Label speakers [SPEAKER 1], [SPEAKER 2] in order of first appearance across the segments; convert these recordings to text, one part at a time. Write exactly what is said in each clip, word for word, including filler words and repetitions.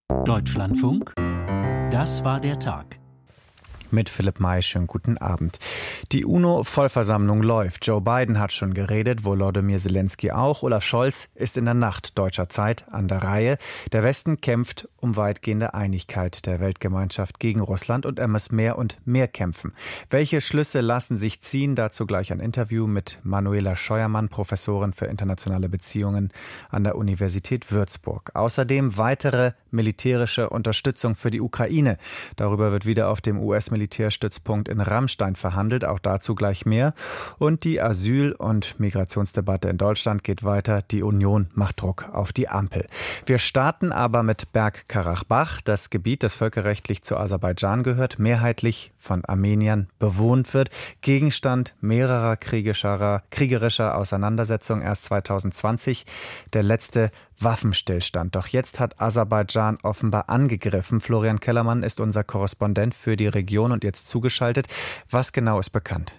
[SPEAKER 1] Deutschlandfunk, das war der Tag.
[SPEAKER 2] Mit Philipp May, schönen guten Abend. Die UNO-Vollversammlung läuft. Joe Biden hat schon geredet, Volodymyr Zelensky auch. Olaf Scholz ist in der Nacht deutscher Zeit an der Reihe. Der Westen kämpft um weitgehende Einigkeit der Weltgemeinschaft gegen Russland und er muss mehr und mehr kämpfen. Welche Schlüsse lassen sich ziehen? Dazu gleich ein Interview mit Manuela Scheuermann, Professorin für internationale Beziehungen an der Universität Würzburg. Außerdem weitere militärische Unterstützung für die Ukraine. Darüber wird wieder auf dem U S-Militärstützpunkt in Ramstein verhandelt, auch dazu gleich mehr. Und die Asyl- und Migrationsdebatte in Deutschland geht weiter. Die Union macht Druck auf die Ampel. Wir starten aber mit Bergkarabach, das Gebiet, das völkerrechtlich zu Aserbaidschan gehört, mehrheitlich von Armeniern bewohnt wird. Gegenstand mehrerer kriegerischer, kriegerischer Auseinandersetzungen erst zweitausendzwanzig. Der letzte Waffenstillstand. Doch jetzt hat Aserbaidschan offenbar angegriffen. Florian Kellermann ist unser Korrespondent für die Region und jetzt zugeschaltet. Was genau ist bekannt?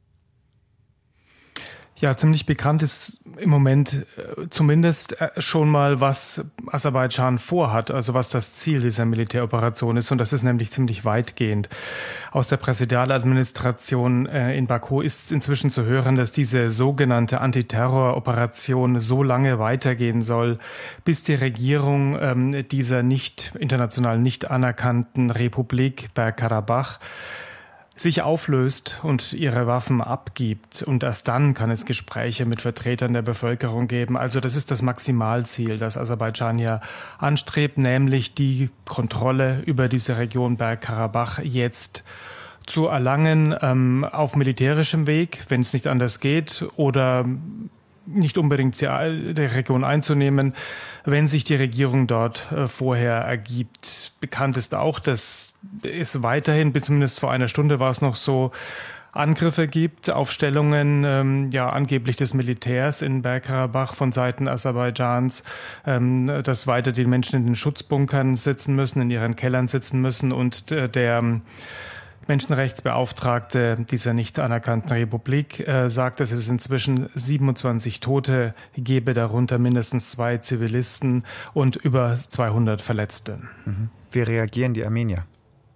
[SPEAKER 3] Ja, ziemlich bekannt ist im Moment äh, zumindest äh, schon mal, was Aserbaidschan vorhat, also was das Ziel dieser Militäroperation ist. Und das ist nämlich ziemlich weitgehend. Aus der Präsidialadministration äh, in Baku ist inzwischen zu hören, dass diese sogenannte Antiterroroperation so lange weitergehen soll, bis die Regierung ähm, dieser nicht international nicht anerkannten Republik Bergkarabach sich auflöst und ihre Waffen abgibt. Und erst dann kann es Gespräche mit Vertretern der Bevölkerung geben. Also das ist das Maximalziel, das Aserbaidschan ja anstrebt, nämlich die Kontrolle über diese Region Bergkarabach jetzt zu erlangen, ähm, auf militärischem Weg, wenn es nicht anders geht, oder nicht unbedingt die Region einzunehmen, wenn sich die Regierung dort äh, vorher ergibt. Bekannt ist auch, dass es weiterhin, bis zumindest vor einer Stunde war es noch so, Angriffe gibt auf Stellungen, ähm, ja, angeblich des Militärs in Bergkarabach von Seiten Aserbaidschans, ähm, dass weiter die Menschen in den Schutzbunkern sitzen müssen, in ihren Kellern sitzen müssen und äh, der Menschenrechtsbeauftragte dieser nicht anerkannten Republik äh, sagt, dass es inzwischen siebenundzwanzig Tote gebe, darunter mindestens zwei Zivilisten und über zweihundert Verletzte.
[SPEAKER 2] Wie reagieren die Armenier?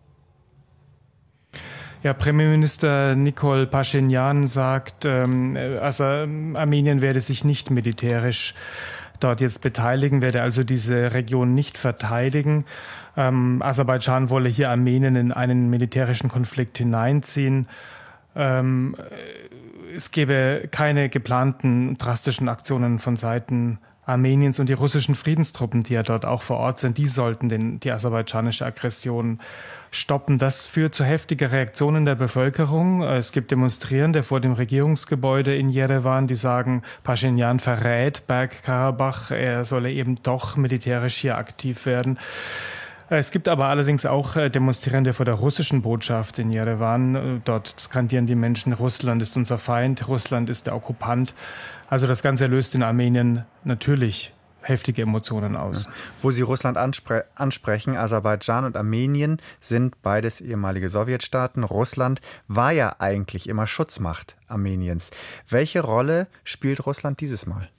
[SPEAKER 3] Ja, Premierminister Nikol Paschinjan sagt, ähm, also Armenien werde sich nicht militärisch dort jetzt beteiligen, werde also diese Region nicht verteidigen. Ähm, Aserbaidschan wolle hier Armenien in einen militärischen Konflikt hineinziehen. Ähm, es gäbe keine geplanten drastischen Aktionen von Seiten Armeniens, und die russischen Friedenstruppen, die ja dort auch vor Ort sind, die sollten den, die aserbaidschanische Aggression stoppen. Das führt zu heftiger Reaktionen der Bevölkerung. Es gibt Demonstrierende vor dem Regierungsgebäude in Jerewan, die sagen, Paschinjan verrät Bergkarabach, er solle eben doch militärisch hier aktiv werden. Es gibt aber allerdings auch Demonstrierende vor der russischen Botschaft in Jerewan. Dort skandieren die Menschen, Russland ist unser Feind, Russland ist der Okkupant. Also das Ganze löst in Armenien natürlich heftige Emotionen aus.
[SPEAKER 2] Ja. Wo Sie Russland anspre- ansprechen, Aserbaidschan und Armenien sind beides ehemalige Sowjetstaaten. Russland war ja eigentlich immer Schutzmacht Armeniens. Welche Rolle spielt Russland dieses Mal?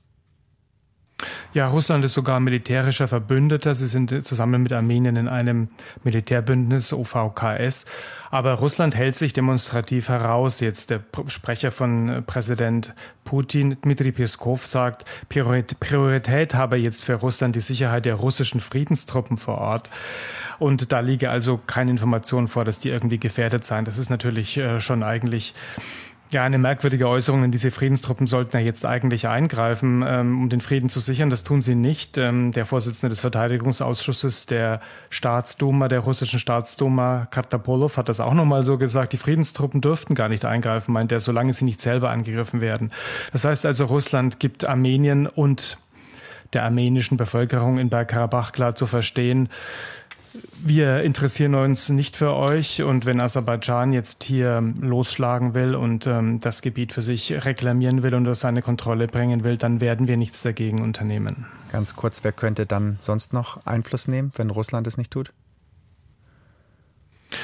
[SPEAKER 3] Ja, Russland ist sogar militärischer Verbündeter. Sie sind zusammen mit Armenien in einem Militärbündnis, O V K S. Aber Russland hält sich demonstrativ heraus. Jetzt der Sprecher von Präsident Putin, Dmitri Peskov, sagt, Priorität habe jetzt für Russland die Sicherheit der russischen Friedenstruppen vor Ort. Und da liege also keine Information vor, dass die irgendwie gefährdet seien. Das ist natürlich schon eigentlich ja, eine merkwürdige Äußerung, denn diese Friedenstruppen sollten ja jetzt eigentlich eingreifen, ähm, um den Frieden zu sichern. Das tun sie nicht. Ähm, der Vorsitzende des Verteidigungsausschusses der Staatsduma, der russischen Staatsduma, Kartapolow, hat das auch nochmal so gesagt. Die Friedenstruppen dürften gar nicht eingreifen, meint er, solange sie nicht selber angegriffen werden. Das heißt also, Russland gibt Armenien und der armenischen Bevölkerung in Bergkarabach klar zu verstehen, wir interessieren uns nicht für euch, und wenn Aserbaidschan jetzt hier losschlagen will und ähm, das Gebiet für sich reklamieren will und unter seine Kontrolle bringen will, dann werden wir nichts dagegen unternehmen.
[SPEAKER 2] Ganz kurz, wer könnte dann sonst noch Einfluss nehmen, wenn Russland es nicht tut?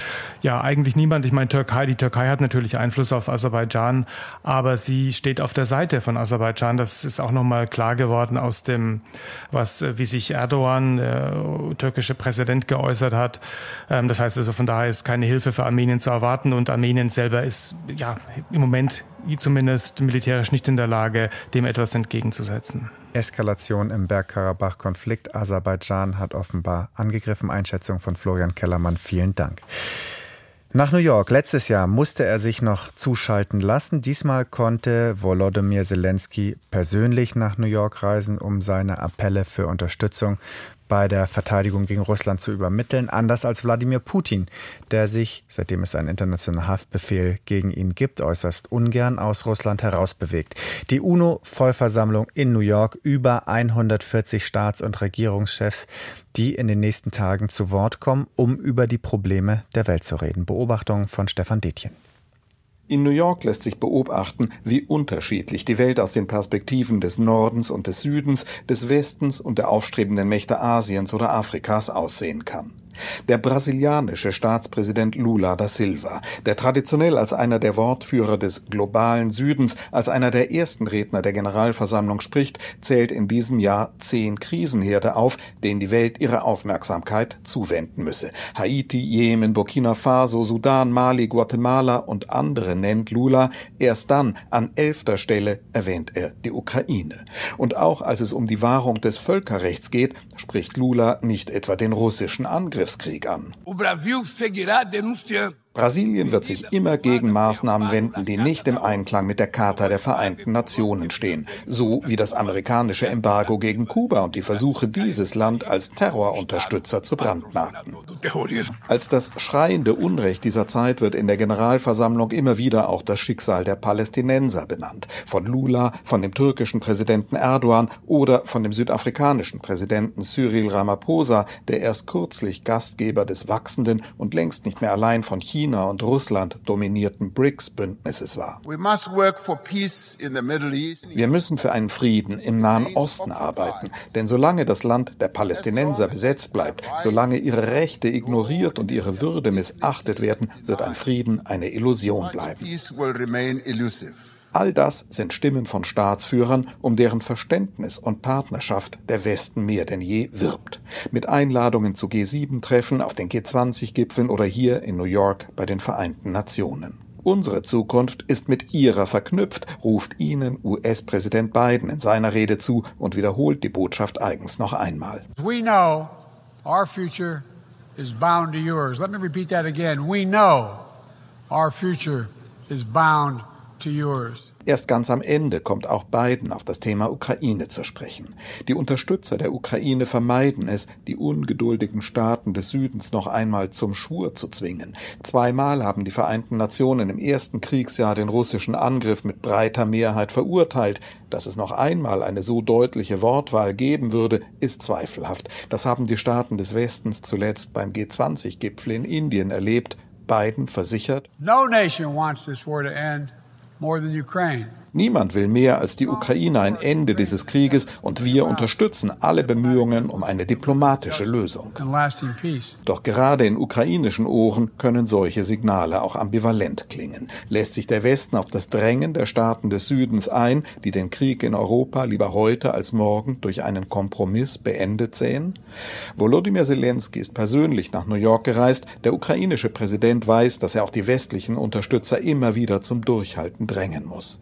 [SPEAKER 3] Ja, eigentlich niemand. Ich meine, Türkei, die Türkei hat natürlich Einfluss auf Aserbaidschan, aber sie steht auf der Seite von Aserbaidschan. Das ist auch nochmal klar geworden aus dem, was, wie sich Erdogan, der türkische Präsident, geäußert hat. Das heißt also, von daher ist keine Hilfe für Armenien zu erwarten und Armenien selber ist, ja, im Moment zumindest militärisch nicht in der Lage, dem etwas entgegenzusetzen.
[SPEAKER 2] Eskalation im Bergkarabach-Konflikt. Aserbaidschan hat offenbar angegriffen. Einschätzung von Florian Kellermann. Vielen Dank. Nach New York. Letztes Jahr musste er sich noch zuschalten lassen. Diesmal konnte Volodymyr Zelensky persönlich nach New York reisen, um seine Appelle für Unterstützung bei der Verteidigung gegen Russland zu übermitteln. Anders als Wladimir Putin, der sich, seitdem es einen internationalen Haftbefehl gegen ihn gibt, äußerst ungern aus Russland herausbewegt. Die UNO-Vollversammlung in New York, über hundertvierzig Staats- und Regierungschefs, die in den nächsten Tagen zu Wort kommen, um über die Probleme der Welt zu reden. Beobachtung von Stefan Detjen.
[SPEAKER 4] In New York lässt sich beobachten, wie unterschiedlich die Welt aus den Perspektiven des Nordens und des Südens, des Westens und der aufstrebenden Mächte Asiens oder Afrikas aussehen kann. Der brasilianische Staatspräsident Lula da Silva, der traditionell als einer der Wortführer des globalen Südens, als einer der ersten Redner der Generalversammlung spricht, zählt in diesem Jahr zehn Krisenherde auf, denen die Welt ihre Aufmerksamkeit zuwenden müsse. Haiti, Jemen, Burkina Faso, Sudan, Mali, Guatemala und andere nennt Lula. Erst dann, an elfter Stelle, erwähnt er die Ukraine. Und auch als es um die Wahrung des Völkerrechts geht, spricht Lula nicht etwa den russischen Angriff Krieg an. Brasilien wird sich immer gegen Maßnahmen wenden, die nicht im Einklang mit der Charta der Vereinten Nationen stehen, so wie das amerikanische Embargo gegen Kuba und die Versuche, dieses Land als Terrorunterstützer zu brandmarken. Als das schreiende Unrecht dieser Zeit wird in der Generalversammlung immer wieder auch das Schicksal der Palästinenser benannt. Von Lula, von dem türkischen Präsidenten Erdogan oder von dem südafrikanischen Präsidenten Cyril Ramaphosa, der erst kürzlich Gastgeber des wachsenden und längst nicht mehr allein von China China und Russland dominierten B R I C S-Bündnisses war. Wir müssen für einen Frieden im Nahen Osten arbeiten, denn solange das Land der Palästinenser besetzt bleibt, solange ihre Rechte ignoriert und ihre Würde missachtet werden, wird ein Frieden eine Illusion bleiben. All das sind Stimmen von Staatsführern, um deren Verständnis und Partnerschaft der Westen mehr denn je wirbt. Mit Einladungen zu G sieben Treffen, auf den G zwanzig Gipfeln oder hier in New York bei den Vereinten Nationen. Unsere Zukunft ist mit ihrer verknüpft, ruft ihnen U S-Präsident Biden in seiner Rede zu und wiederholt die Botschaft eigens noch einmal.
[SPEAKER 5] We know our future is bound to yours. Let me repeat that again. We know our future is bound to yours.
[SPEAKER 4] Erst ganz am Ende kommt auch Biden auf das Thema Ukraine zu sprechen. Die Unterstützer der Ukraine vermeiden es, die ungeduldigen Staaten des Südens noch einmal zum Schwur zu zwingen. Zweimal haben die Vereinten Nationen im ersten Kriegsjahr den russischen Angriff mit breiter Mehrheit verurteilt. Dass es noch einmal eine so deutliche Wortwahl geben würde, ist zweifelhaft. Das haben die Staaten des Westens zuletzt beim G zwanzig Gipfel in Indien erlebt. Biden versichert:
[SPEAKER 5] No nation wants this war to end. More than Ukraine.
[SPEAKER 4] Niemand will mehr als die Ukraine ein Ende dieses Krieges und wir unterstützen alle Bemühungen um eine diplomatische Lösung. Doch gerade in ukrainischen Ohren können solche Signale auch ambivalent klingen. Lässt sich der Westen auf das Drängen der Staaten des Südens ein, die den Krieg in Europa lieber heute als morgen durch einen Kompromiss beendet sehen? Volodymyr Zelensky ist persönlich nach New York gereist. Der ukrainische Präsident weiß, dass er auch die westlichen Unterstützer immer wieder zum Durchhalten drängen muss.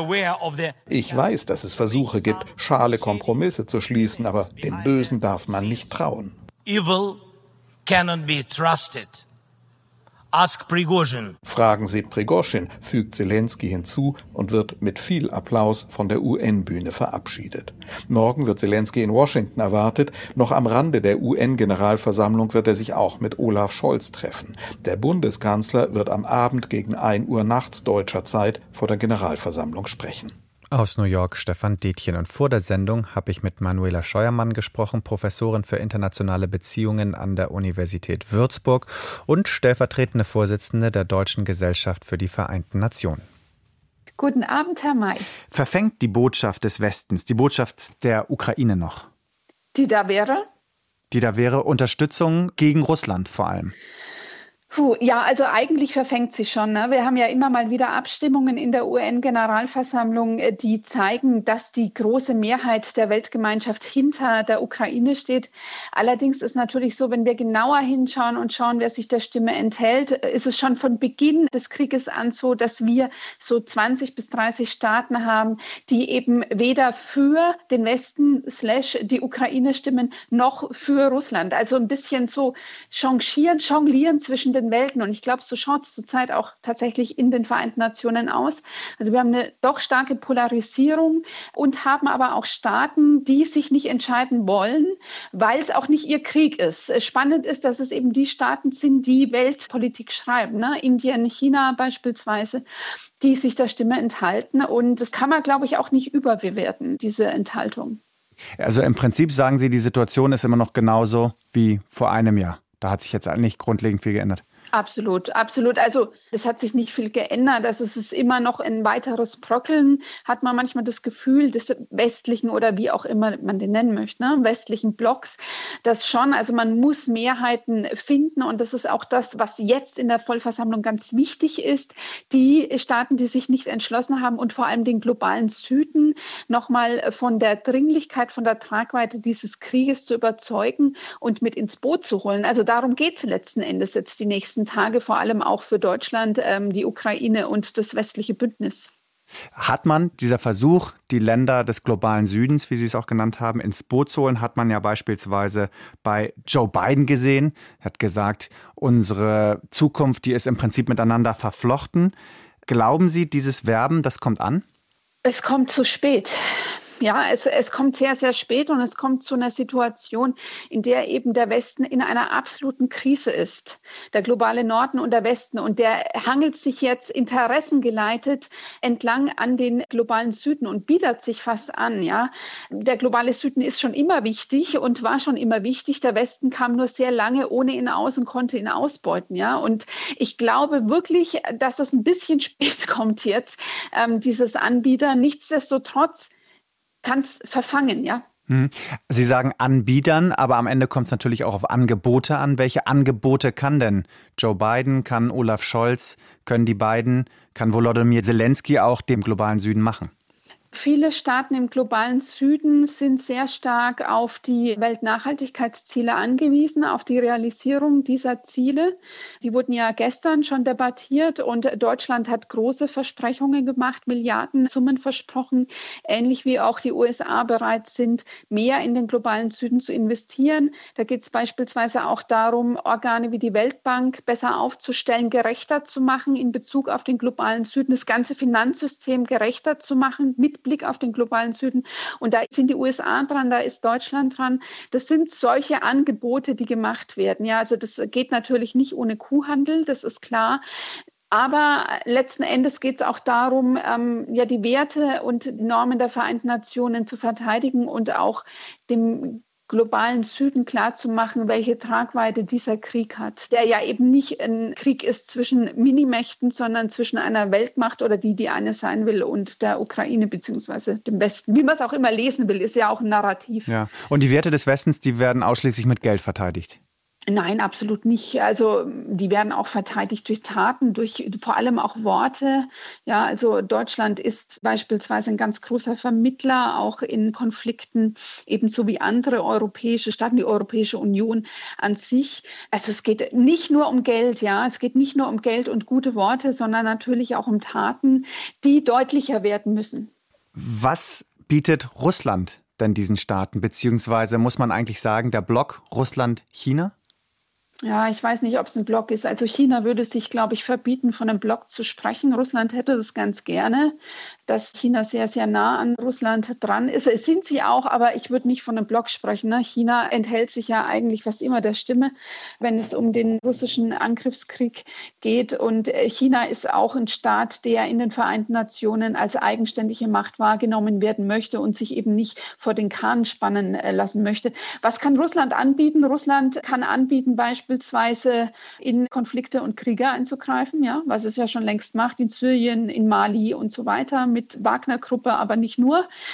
[SPEAKER 4] Ich weiß, dass es Versuche gibt, schale Kompromisse zu schließen, aber dem Bösen darf man nicht trauen.
[SPEAKER 6] Evil cannot be trusted. Ask Prigozhin.
[SPEAKER 4] Fragen Sie Prigozhin, fügt Zelensky hinzu und wird mit viel Applaus von der U N-Bühne verabschiedet. Morgen wird Zelensky in Washington erwartet. Noch am Rande der U N-Generalversammlung wird er sich auch mit Olaf Scholz treffen. Der Bundeskanzler wird am Abend gegen ein Uhr nachts deutscher Zeit vor der Generalversammlung sprechen.
[SPEAKER 2] Aus New York Stefan Detjen. Und vor der Sendung habe ich mit Manuela Scheuermann gesprochen, Professorin für internationale Beziehungen an der Universität Würzburg und stellvertretende Vorsitzende der Deutschen Gesellschaft für die Vereinten Nationen.
[SPEAKER 7] Guten Abend, Herr May.
[SPEAKER 2] Verfängt die Botschaft des Westens, die Botschaft der Ukraine noch?
[SPEAKER 7] Die da wäre?
[SPEAKER 2] Die da wäre Unterstützung gegen Russland vor allem.
[SPEAKER 7] Puh, ja, also eigentlich verfängt sie schon. Ne? Wir haben ja immer mal wieder Abstimmungen in der U N-Generalversammlung, die zeigen, dass die große Mehrheit der Weltgemeinschaft hinter der Ukraine steht. Allerdings ist natürlich so, wenn wir genauer hinschauen und schauen, wer sich der Stimme enthält, ist es schon von Beginn des Krieges an so, dass wir so zwanzig bis dreißig Staaten haben, die eben weder für den Westen slash die Ukraine stimmen, noch für Russland. Also ein bisschen so changieren, jonglieren zwischen den Welten. Und ich glaube, so schaut es zurzeit auch tatsächlich in den Vereinten Nationen aus. Also wir haben eine doch starke Polarisierung und haben aber auch Staaten, die sich nicht entscheiden wollen, weil es auch nicht ihr Krieg ist. Spannend ist, dass es eben die Staaten sind, die Weltpolitik schreiben, ne? Indien, China beispielsweise, die sich der Stimme enthalten. Und das kann man, glaube ich, auch nicht überbewerten, diese Enthaltung.
[SPEAKER 2] Also im Prinzip sagen Sie, die Situation ist immer noch genauso wie vor einem Jahr. Da hat sich jetzt nicht grundlegend viel geändert.
[SPEAKER 7] Absolut, absolut. Also es hat sich nicht viel geändert. Also es ist immer noch ein weiteres Bröckeln, hat man manchmal das Gefühl des westlichen oder wie auch immer man den nennen möchte, ne, westlichen Blocks, das schon, also man muss Mehrheiten finden und das ist auch das, was jetzt in der Vollversammlung ganz wichtig ist. Die Staaten, die sich nicht entschlossen haben und vor allem den globalen Süden nochmal von der Dringlichkeit, von der Tragweite dieses Krieges zu überzeugen und mit ins Boot zu holen. Also darum geht es letzten Endes jetzt die nächsten Tage, vor allem auch für Deutschland, ähm, die Ukraine und das westliche Bündnis.
[SPEAKER 2] Hat man dieser Versuch, die Länder des globalen Südens, wie Sie es auch genannt haben, ins Boot zu holen, hat man ja beispielsweise bei Joe Biden gesehen. Er hat gesagt, unsere Zukunft, die ist im Prinzip miteinander verflochten. Glauben Sie, dieses Werben, das kommt an?
[SPEAKER 7] Es kommt zu spät. Ja, es, es kommt sehr, sehr spät und es kommt zu einer Situation, in der eben der Westen in einer absoluten Krise ist. Der globale Norden und der Westen. Und der hangelt sich jetzt interessengeleitet entlang an den globalen Süden und bietet sich fast an. Ja, der globale Süden ist schon immer wichtig und war schon immer wichtig. Der Westen kam nur sehr lange ohne ihn aus und konnte ihn ausbeuten. Ja, und ich glaube wirklich, dass das ein bisschen spät kommt jetzt, ähm, dieses Anbieter. Nichtsdestotrotz kann es verfangen, ja.
[SPEAKER 2] Sie sagen Anbietern, aber am Ende kommt es natürlich auch auf Angebote an. Welche Angebote kann denn Joe Biden, kann Olaf Scholz, können die beiden, kann Volodymyr Zelensky auch dem globalen Süden machen?
[SPEAKER 7] Viele Staaten im globalen Süden sind sehr stark auf die Weltnachhaltigkeitsziele angewiesen, auf die Realisierung dieser Ziele. Die wurden ja gestern schon debattiert und Deutschland hat große Versprechungen gemacht, Milliardensummen versprochen, ähnlich wie auch die U S A bereit sind, mehr in den globalen Süden zu investieren. Da geht es beispielsweise auch darum, Organe wie die Weltbank besser aufzustellen, gerechter zu machen in Bezug auf den globalen Süden, das ganze Finanzsystem gerechter zu machen, mit Blick auf den globalen Süden. Und da sind die U S A dran, da ist Deutschland dran. Das sind solche Angebote, die gemacht werden. Ja, also das geht natürlich nicht ohne Kuhhandel, das ist klar. Aber letzten Endes geht es auch darum, ähm, ja, die Werte und Normen der Vereinten Nationen zu verteidigen und auch dem globalen Süden klarzumachen, welche Tragweite dieser Krieg hat, der ja eben nicht ein Krieg ist zwischen Minimächten, sondern zwischen einer Weltmacht oder die, die eine sein will, und der Ukraine beziehungsweise dem Westen. Wie man es auch immer lesen will, ist ja auch ein Narrativ.
[SPEAKER 2] Ja. Und die Werte des Westens, die werden ausschließlich mit Geld verteidigt?
[SPEAKER 7] Nein, absolut nicht. Also die werden auch verteidigt durch Taten, durch vor allem auch Worte. Ja, also Deutschland ist beispielsweise ein ganz großer Vermittler auch in Konflikten, ebenso wie andere europäische Staaten, die Europäische Union an sich. Also es geht nicht nur um Geld, ja, es geht nicht nur um Geld und gute Worte, sondern natürlich auch um Taten, die deutlicher werden müssen.
[SPEAKER 2] Was bietet Russland denn diesen Staaten? Beziehungsweise muss man eigentlich sagen, der Block Russland-China?
[SPEAKER 7] Ja, ich weiß nicht, ob es ein Block ist. Also China würde sich, glaube ich, verbieten, von einem Block zu sprechen. Russland hätte das ganz gerne, dass China sehr, sehr nah an Russland dran ist. Es sind sie auch, aber ich würde nicht von einem Block sprechen. Ne? China enthält sich ja eigentlich fast immer der Stimme, wenn es um den russischen Angriffskrieg geht. Und China ist auch ein Staat, der in den Vereinten Nationen als eigenständige Macht wahrgenommen werden möchte und sich eben nicht vor den Kahn spannen lassen möchte. Was kann Russland anbieten? Russland kann anbieten, beispielsweise beispielsweise in Konflikte und Kriege einzugreifen, ja, was es ja schon längst macht, in Syrien, in Mali und so weiter, mit Wagner-Gruppe, aber nicht nur.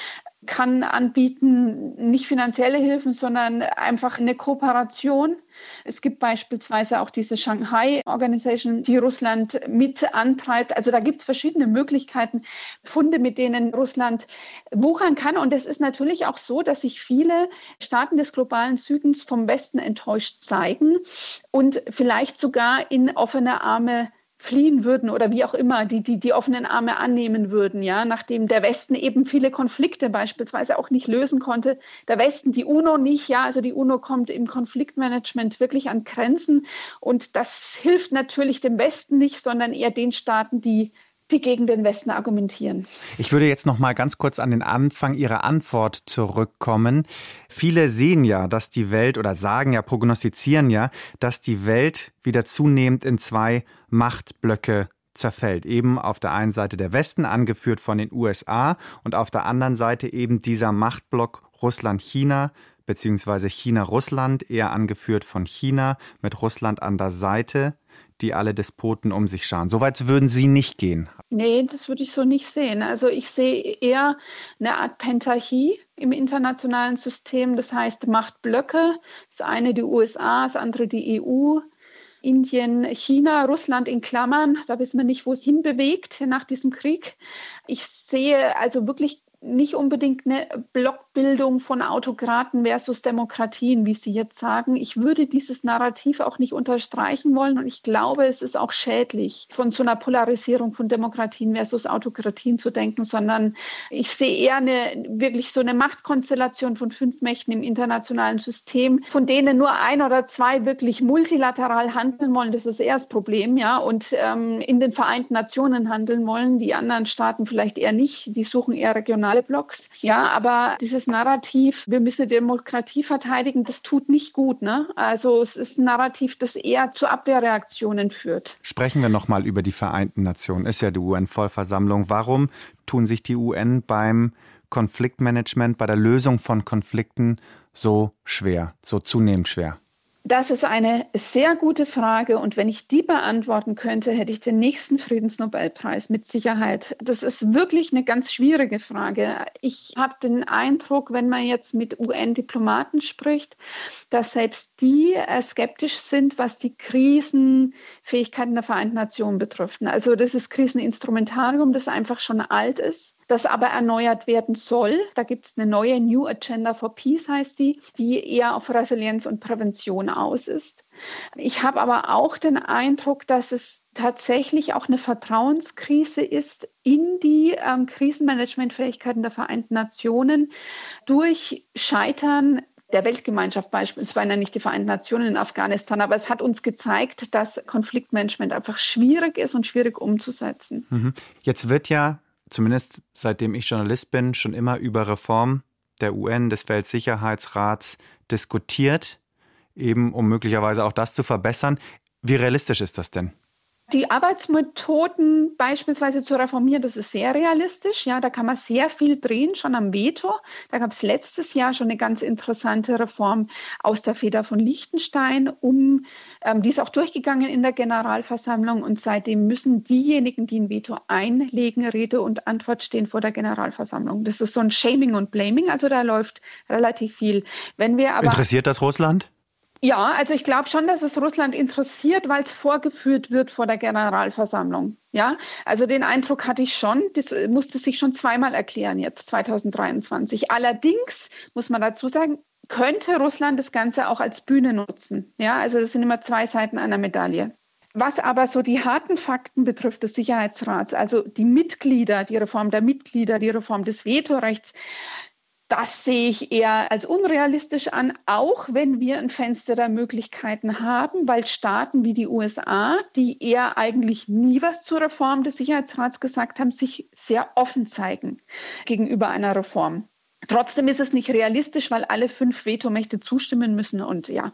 [SPEAKER 7] kann anbieten, nicht finanzielle Hilfen, sondern einfach eine Kooperation. Es gibt beispielsweise auch diese Shanghai Organisation, die Russland mit antreibt. Also da gibt es verschiedene Möglichkeiten, Pfunde, mit denen Russland wuchern kann. Und es ist natürlich auch so, dass sich viele Staaten des globalen Südens vom Westen enttäuscht zeigen und vielleicht sogar in offene Arme fliehen würden oder wie auch immer, die, die die offenen Arme annehmen würden, ja, nachdem der Westen eben viele Konflikte beispielsweise auch nicht lösen konnte. Der Westen, die UNO nicht, ja, also die UNO kommt im Konfliktmanagement wirklich an Grenzen und das hilft natürlich dem Westen nicht, sondern eher den Staaten, die die gegen den Westen argumentieren.
[SPEAKER 2] Ich würde jetzt noch mal ganz kurz an den Anfang Ihrer Antwort zurückkommen. Viele sehen ja, dass die Welt oder sagen ja, prognostizieren ja, dass die Welt wieder zunehmend in zwei Machtblöcke zerfällt. Eben auf der einen Seite der Westen, angeführt von den U S A, und auf der anderen Seite eben dieser Machtblock Russland-China, beziehungsweise China-Russland, eher angeführt von China, mit Russland an der Seite, die alle Despoten um sich scharen. So weit würden Sie nicht gehen.
[SPEAKER 7] Nee, das würde ich so nicht sehen. Also ich sehe eher eine Art Pentarchie im internationalen System. Das heißt Machtblöcke. Das eine die U S A, das andere die E U, Indien, China, Russland in Klammern. Da wissen wir nicht, wo es hinbewegt nach diesem Krieg. Ich sehe also wirklich nicht unbedingt eine Blockbildung von Autokraten versus Demokratien, wie Sie jetzt sagen. Ich würde dieses Narrativ auch nicht unterstreichen wollen und ich glaube, es ist auch schädlich, von so einer Polarisierung von Demokratien versus Autokratien zu denken, sondern ich sehe eher eine, wirklich so eine Machtkonstellation von fünf Mächten im internationalen System, von denen nur ein oder zwei wirklich multilateral handeln wollen. Das ist eher das Problem, ja, und ähm, in den Vereinten Nationen handeln wollen. Die anderen Staaten vielleicht eher nicht. Die suchen eher regional Blocks. Ja, aber dieses Narrativ, wir müssen die Demokratie verteidigen, das tut nicht gut, ne? Also es ist ein Narrativ, das eher zu Abwehrreaktionen führt.
[SPEAKER 2] Sprechen wir noch mal über die Vereinten Nationen. Ist ja die U N-Vollversammlung. Warum tun sich die U N beim Konfliktmanagement, bei der Lösung von Konflikten so schwer, so zunehmend schwer?
[SPEAKER 7] Das ist eine sehr gute Frage und wenn ich die beantworten könnte, hätte ich den nächsten Friedensnobelpreis mit Sicherheit. Das ist wirklich eine ganz schwierige Frage. Ich habe den Eindruck, wenn man jetzt mit U N-Diplomaten spricht, dass selbst die äh, skeptisch sind, was die Krisenfähigkeiten der Vereinten Nationen betrifft. Also das ist Kriseninstrumentarium, das einfach schon alt ist, das aber erneuert werden soll. Da gibt es eine neue New Agenda for Peace, heißt die, die eher auf Resilienz und Prävention aus ist. Ich habe aber auch den Eindruck, dass es tatsächlich auch eine Vertrauenskrise ist in die ähm, Krisenmanagementfähigkeiten der Vereinten Nationen durch Scheitern der Weltgemeinschaft, beispielsweise nicht die Vereinten Nationen in Afghanistan, aber es hat uns gezeigt, dass Konfliktmanagement einfach schwierig ist und schwierig umzusetzen.
[SPEAKER 2] Jetzt wird ja, zumindest seitdem ich Journalist bin, schon immer über Reform der U N, des Weltsicherheitsrats diskutiert, eben um möglicherweise auch das zu verbessern. Wie realistisch ist das denn?
[SPEAKER 7] Die Arbeitsmethoden beispielsweise zu reformieren, das ist sehr realistisch. Ja, da kann man sehr viel drehen, schon am Veto. Da gab es letztes Jahr schon eine ganz interessante Reform aus der Feder von Liechtenstein. Um, ähm, die ist auch durchgegangen in der Generalversammlung. Und seitdem müssen diejenigen, die ein Veto einlegen, Rede und Antwort stehen vor der Generalversammlung. Das ist so ein Shaming und Blaming. Also da läuft relativ viel. Wenn wir aber
[SPEAKER 2] Interessiert das Russland?
[SPEAKER 7] Ja, also ich glaube schon, dass es Russland interessiert, weil es vorgeführt wird vor der Generalversammlung. Ja, also den Eindruck hatte ich schon, das musste sich schon zweimal erklären jetzt zweitausenddreiundzwanzig. Allerdings muss man dazu sagen, könnte Russland das Ganze auch als Bühne nutzen. Ja, also das sind immer zwei Seiten einer Medaille. Was aber so die harten Fakten betrifft des Sicherheitsrats, also die Mitglieder, die Reform der Mitglieder, die Reform des Vetorechts, das sehe ich eher als unrealistisch an, auch wenn wir ein Fenster der Möglichkeiten haben, weil Staaten wie die U S A, die eher eigentlich nie was zur Reform des Sicherheitsrats gesagt haben, sich sehr offen zeigen gegenüber einer Reform. Trotzdem ist es nicht realistisch, weil alle fünf Vetomächte zustimmen müssen. Und ja,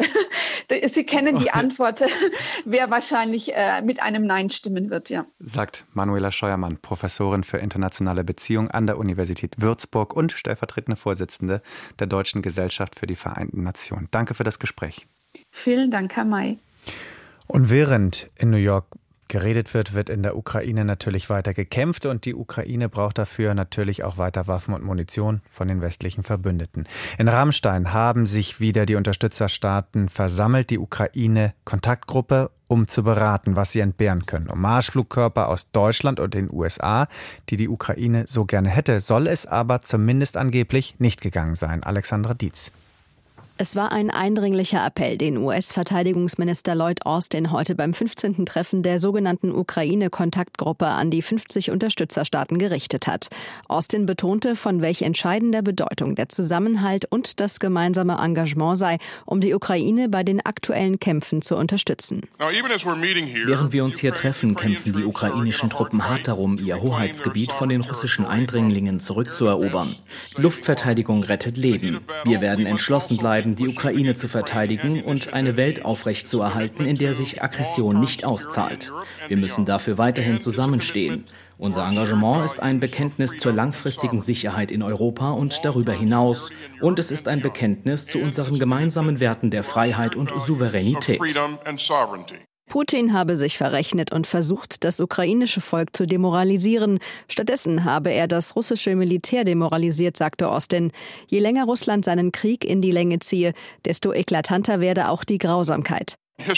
[SPEAKER 7] Sie kennen die Antwort, wer wahrscheinlich äh, mit einem Nein stimmen wird. Ja.
[SPEAKER 2] Sagt Manuela Scheuermann, Professorin für internationale Beziehungen an der Universität Würzburg und stellvertretende Vorsitzende der Deutschen Gesellschaft für die Vereinten Nationen. Danke für das Gespräch.
[SPEAKER 7] Vielen Dank, Herr May.
[SPEAKER 2] Und während in New York geredet wird, wird in der Ukraine natürlich weiter gekämpft und die Ukraine braucht dafür natürlich auch weiter Waffen und Munition von den westlichen Verbündeten. In Ramstein haben sich wieder die Unterstützerstaaten versammelt, die Ukraine-Kontaktgruppe, um zu beraten, was sie entbehren können. Um Marschflugkörper aus Deutschland und den U S A, die die Ukraine so gerne hätte, soll es aber zumindest angeblich nicht gegangen sein. Alexandra Dietz.
[SPEAKER 8] Es war ein eindringlicher Appell, den U S-Verteidigungsminister Lloyd Austin heute beim fünfzehnten Treffen der sogenannten Ukraine-Kontaktgruppe an die fünfzig Unterstützerstaaten gerichtet hat. Austin betonte, von welch entscheidender Bedeutung der Zusammenhalt und das gemeinsame Engagement sei, um die Ukraine bei den aktuellen Kämpfen zu unterstützen.
[SPEAKER 9] Während wir uns hier treffen, kämpfen die ukrainischen Truppen hart darum, ihr Hoheitsgebiet von den russischen Eindringlingen zurückzuerobern. Luftverteidigung rettet Leben. Wir werden entschlossen bleiben, die Ukraine zu verteidigen und eine Welt aufrechtzuerhalten, in der sich Aggression nicht auszahlt. Wir müssen dafür weiterhin zusammenstehen. Unser Engagement ist ein Bekenntnis zur langfristigen Sicherheit in Europa und darüber hinaus. Und es ist ein Bekenntnis zu unseren gemeinsamen Werten der Freiheit und Souveränität.
[SPEAKER 8] Putin habe sich verrechnet und versucht, das ukrainische Volk zu demoralisieren. Stattdessen habe er das russische Militär demoralisiert, sagte Austin. Je länger Russland seinen Krieg in die Länge ziehe, desto eklatanter werde auch die Grausamkeit.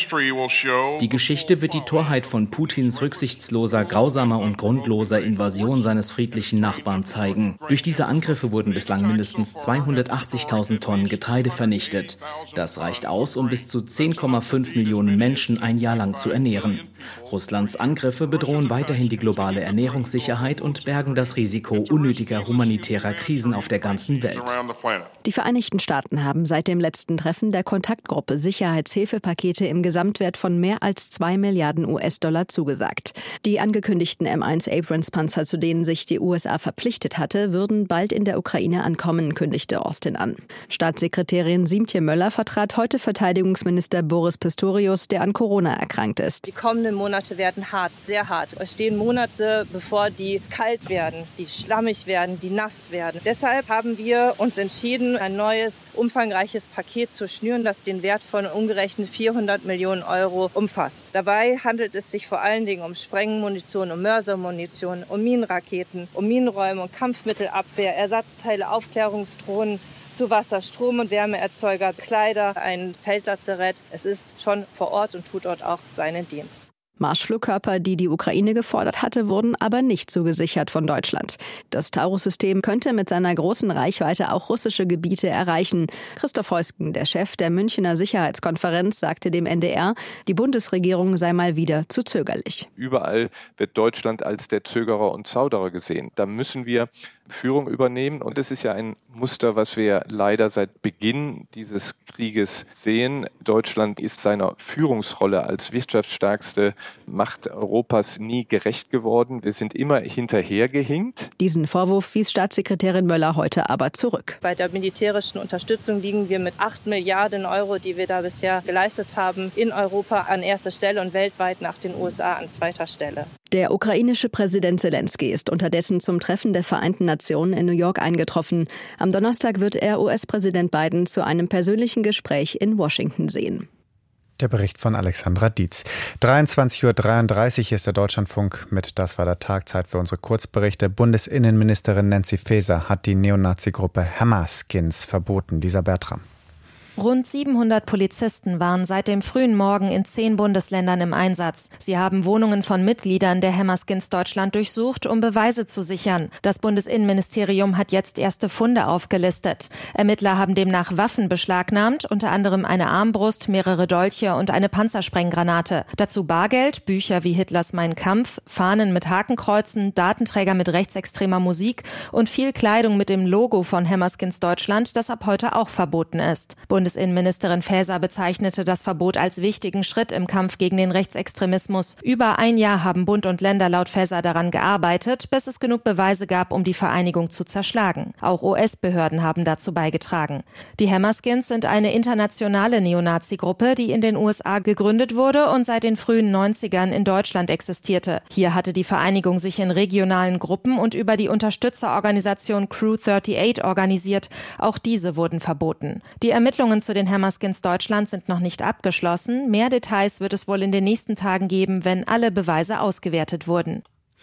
[SPEAKER 9] Die Geschichte wird die Torheit von Putins rücksichtsloser, grausamer und grundloser Invasion seines friedlichen Nachbarn zeigen. Durch diese Angriffe wurden bislang mindestens zweihundertachtzigtausend Tonnen Getreide vernichtet. Das reicht aus, um bis zu zehn Komma fünf Millionen Menschen ein Jahr lang zu ernähren. Russlands Angriffe bedrohen weiterhin die globale Ernährungssicherheit und bergen das Risiko unnötiger humanitärer Krisen auf der ganzen Welt.
[SPEAKER 8] Die Vereinigten Staaten haben seit dem letzten Treffen der Kontaktgruppe Sicherheitshilfepakete im Gesamtwert von mehr als zwei Milliarden U S-Dollar zugesagt. Die angekündigten M eins Abrams-Panzer, zu denen sich die U S A verpflichtet hatte, würden bald in der Ukraine ankommen, kündigte Austin an. Staatssekretärin Siemtje Möller vertrat heute Verteidigungsminister Boris Pistorius, der an Corona erkrankt ist.
[SPEAKER 10] Die kommenden Monate werden hart, sehr hart. Es stehen Monate bevor, die kalt werden, die schlammig werden, die nass werden. Deshalb haben wir uns entschieden, ein neues, umfangreiches Paket zu schnüren, das den Wert von umgerechnet vierhundert Millionen Euro umfasst. Dabei handelt es sich vor allen Dingen um Sprengmunition, um Mörsermunition, um Minenraketen, um Minenräume und Kampfmittelabwehr, Ersatzteile, Aufklärungsdrohnen, zu Wasser, Strom- und Wärmeerzeuger, Kleider, ein Feldlazarett. Es ist schon vor Ort und tut dort auch seinen Dienst.
[SPEAKER 8] Marschflugkörper, die die Ukraine gefordert hatte, wurden aber nicht zugesichert von Deutschland. Das Taurus-System könnte mit seiner großen Reichweite auch russische Gebiete erreichen. Christoph Heusgen, der Chef der Münchner Sicherheitskonferenz, sagte dem N D R, die Bundesregierung sei mal wieder zu zögerlich.
[SPEAKER 11] Überall wird Deutschland als der Zögerer und Zauderer gesehen. Da müssen wir Führung übernehmen. Und es ist ja ein Muster, was wir leider seit Beginn dieses Krieges sehen. Deutschland ist seiner Führungsrolle als wirtschaftsstärkste Macht Europas nie gerecht geworden. Wir sind immer hinterhergehinkt.
[SPEAKER 8] Diesen Vorwurf wies Staatssekretärin Möller heute aber zurück.
[SPEAKER 10] Bei der militärischen Unterstützung liegen wir mit acht Milliarden Euro, die wir da bisher geleistet haben, in Europa an erster Stelle und weltweit nach den U S A an zweiter Stelle.
[SPEAKER 8] Der ukrainische Präsident Selenskyj ist unterdessen zum Treffen der Vereinten Nationen in New York eingetroffen. Am Donnerstag wird er U S-Präsident Biden zu einem persönlichen Gespräch in Washington sehen.
[SPEAKER 2] Der Bericht von Alexandra Dietz. dreiundzwanzig Uhr dreiunddreißig ist der Deutschlandfunk mit Das war der Tag. Zeit für unsere Kurzberichte. Bundesinnenministerin Nancy Faeser hat die Neonazi-Gruppe Hammerskins verboten. Lisa Bertram.
[SPEAKER 12] Rund siebenhundert Polizisten waren seit dem frühen Morgen in zehn Bundesländern im Einsatz. Sie haben Wohnungen von Mitgliedern der Hammerskins Deutschland durchsucht, um Beweise zu sichern. Das Bundesinnenministerium hat jetzt erste Funde aufgelistet. Ermittler haben demnach Waffen beschlagnahmt, unter anderem eine Armbrust, mehrere Dolche und eine Panzersprenggranate. Dazu Bargeld, Bücher wie Hitlers Mein Kampf, Fahnen mit Hakenkreuzen, Datenträger mit rechtsextremer Musik und viel Kleidung mit dem Logo von Hammerskins Deutschland, das ab heute auch verboten ist. Bundesinnenministerin Faeser bezeichnete das Verbot als wichtigen Schritt im Kampf gegen den Rechtsextremismus. Über ein Jahr haben Bund und Länder laut Faeser daran gearbeitet, bis es genug Beweise gab, um die Vereinigung zu zerschlagen. Auch U S-Behörden haben dazu beigetragen. Die Hammerskins sind eine internationale Neonazi-Gruppe, die in den U S A gegründet wurde und seit den frühen neunzigern in Deutschland existierte. Hier hatte die Vereinigung sich in regionalen Gruppen und über die Unterstützerorganisation Crew achtundvierzig organisiert. Auch diese wurden verboten. Die Ermittlungen Ermittlungen zu den Hammerskins Deutschland sind noch nicht abgeschlossen. Mehr Details wird es wohl in den nächsten Tagen geben, wenn alle Beweise ausgewertet wurden.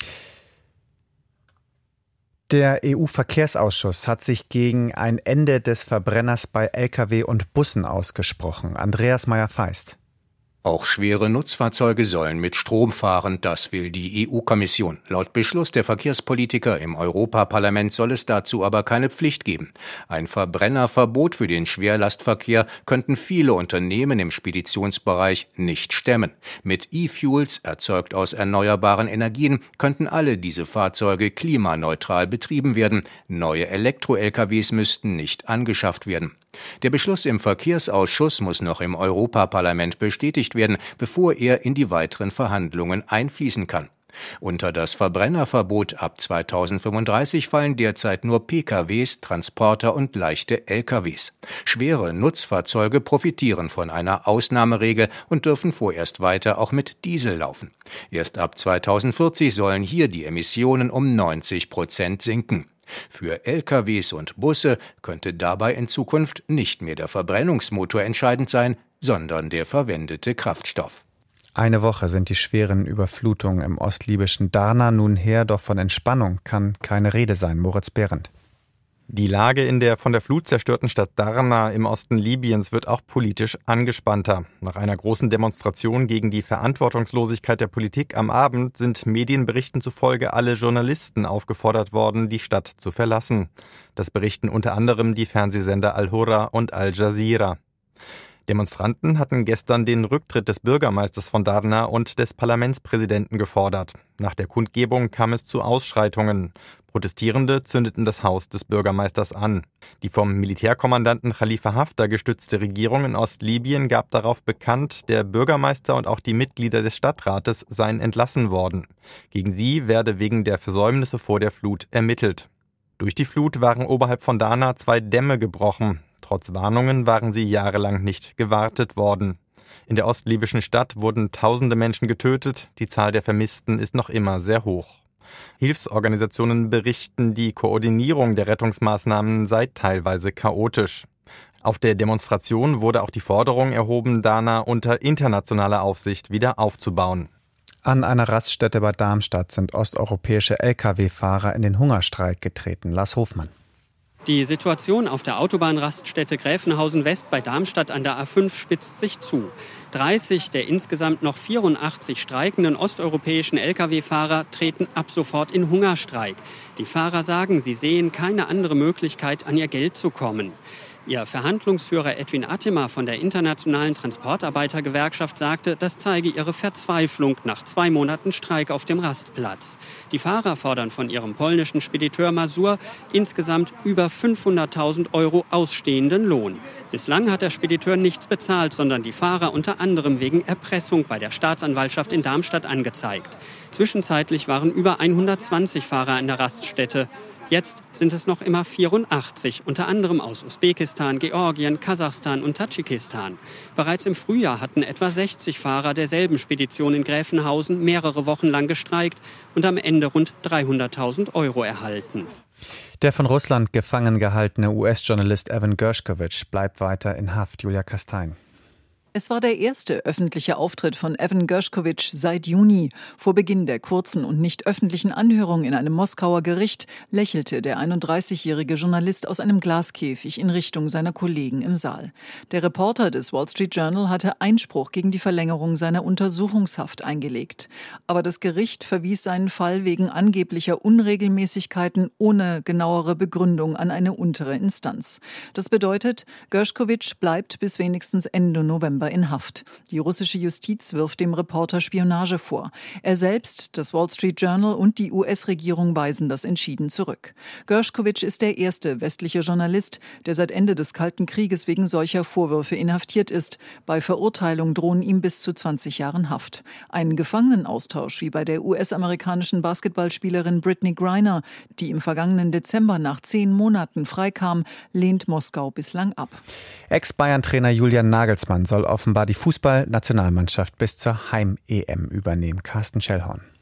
[SPEAKER 2] Der E U-Verkehrsausschuss hat sich gegen ein Ende des Verbrenners bei L K W und Bussen ausgesprochen. Andreas Meyer-Feist.
[SPEAKER 13] Auch schwere Nutzfahrzeuge sollen mit Strom fahren, das will die E U-Kommission. Laut Beschluss der Verkehrspolitiker im Europaparlament soll es dazu aber keine Pflicht geben. Ein Verbrennerverbot für den Schwerlastverkehr könnten viele Unternehmen im Speditionsbereich nicht stemmen. Mit E-Fuels, erzeugt aus erneuerbaren Energien, könnten alle diese Fahrzeuge klimaneutral betrieben werden. Neue Elektro-L K Ws müssten nicht angeschafft werden. Der Beschluss im Verkehrsausschuss muss noch im Europaparlament bestätigt werden, bevor er in die weiteren Verhandlungen einfließen kann. Unter das Verbrennerverbot ab zweitausendfünfunddreißig fallen derzeit nur P K Ws, Transporter und leichte L K Ws. Schwere Nutzfahrzeuge profitieren von einer Ausnahmeregel und dürfen vorerst weiter auch mit Diesel laufen. Erst ab zweitausendvierzig sollen hier die Emissionen um neunzig Prozent sinken. Für L K Ws und Busse könnte dabei in Zukunft nicht mehr der Verbrennungsmotor entscheidend sein, sondern der verwendete Kraftstoff.
[SPEAKER 2] Eine Woche sind die schweren Überflutungen im ostlibyschen Darna nun her, doch von Entspannung kann keine Rede sein. Moritz Behrendt.
[SPEAKER 14] Die Lage in der von der Flut zerstörten Stadt Darna im Osten Libyens wird auch politisch angespannter. Nach einer großen Demonstration gegen die Verantwortungslosigkeit der Politik am Abend sind Medienberichten zufolge alle Journalisten aufgefordert worden, die Stadt zu verlassen. Das berichten unter anderem die Fernsehsender Al-Hurra und Al Jazeera. Demonstranten hatten gestern den Rücktritt des Bürgermeisters von Darna und des Parlamentspräsidenten gefordert. Nach der Kundgebung kam es zu Ausschreitungen. Protestierende zündeten das Haus des Bürgermeisters an. Die vom Militärkommandanten Khalifa Haftar gestützte Regierung in Ostlibyen gab darauf bekannt, der Bürgermeister und auch die Mitglieder des Stadtrates seien entlassen worden. Gegen sie werde wegen der Versäumnisse vor der Flut ermittelt. Durch die Flut waren oberhalb von Darna zwei Dämme gebrochen. Trotz Warnungen waren sie jahrelang nicht gewartet worden. In der ostlibyschen Stadt wurden tausende Menschen getötet. Die Zahl der Vermissten ist noch immer sehr hoch. Hilfsorganisationen berichten, die Koordinierung der Rettungsmaßnahmen sei teilweise chaotisch. Auf der Demonstration wurde auch die Forderung erhoben, Darna unter internationaler Aufsicht wieder aufzubauen.
[SPEAKER 2] An einer Raststätte bei Darmstadt sind osteuropäische L K W-Fahrer in den Hungerstreik getreten. Lars Hofmann.
[SPEAKER 15] Die Situation auf der Autobahnraststätte Gräfenhausen West bei Darmstadt an der A fünf spitzt sich zu. dreißig der insgesamt noch vierundachtzig streikenden osteuropäischen L K W-Fahrer treten ab sofort in Hungerstreik. Die Fahrer sagen, sie sehen keine andere Möglichkeit, an ihr Geld zu kommen. Ihr Verhandlungsführer Edwin Atema von der Internationalen Transportarbeitergewerkschaft sagte, das zeige ihre Verzweiflung nach zwei Monaten Streik auf dem Rastplatz. Die Fahrer fordern von ihrem polnischen Spediteur Mazur insgesamt über fünfhunderttausend Euro ausstehenden Lohn. Bislang hat der Spediteur nichts bezahlt, sondern die Fahrer unter anderem wegen Erpressung bei der Staatsanwaltschaft in Darmstadt angezeigt. Zwischenzeitlich waren über hundertzwanzig Fahrer an der Raststätte. Jetzt sind es noch immer vierundachtzig, unter anderem aus Usbekistan, Georgien, Kasachstan und Tadschikistan. Bereits im Frühjahr hatten etwa sechzig Fahrer derselben Spedition in Gräfenhausen mehrere Wochen lang gestreikt und am Ende rund dreihunderttausend Euro erhalten.
[SPEAKER 2] Der von Russland gefangen gehaltene U S-Journalist Evan Gershkovich bleibt weiter in Haft. Julia Kastein.
[SPEAKER 16] Es war der erste öffentliche Auftritt von Evan Gershkovich seit Juni. Vor Beginn der kurzen und nicht öffentlichen Anhörung in einem Moskauer Gericht lächelte der einunddreißigjährige Journalist aus einem Glaskäfig in Richtung seiner Kollegen im Saal. Der Reporter des Wall Street Journal hatte Einspruch gegen die Verlängerung seiner Untersuchungshaft eingelegt. Aber das Gericht verwies seinen Fall wegen angeblicher Unregelmäßigkeiten ohne genauere Begründung an eine untere Instanz. Das bedeutet, Gershkovich bleibt bis wenigstens Ende November in Haft. Die russische Justiz wirft dem Reporter Spionage vor. Er selbst, das Wall Street Journal und die U S-Regierung weisen das entschieden zurück. Gershkovich ist der erste westliche Journalist, der seit Ende des Kalten Krieges wegen solcher Vorwürfe inhaftiert ist. Bei Verurteilung drohen ihm bis zu zwanzig Jahren Haft. Einen Gefangenenaustausch wie bei der U S-amerikanischen Basketballspielerin Brittney Griner, die im vergangenen Dezember nach zehn Monaten freikam, lehnt Moskau bislang ab.
[SPEAKER 2] Ex-Bayern-Trainer Julian Nagelsmann soll offenbar die Fußballnationalmannschaft bis zur Heim-E M übernehmen. Carsten Schellhorn.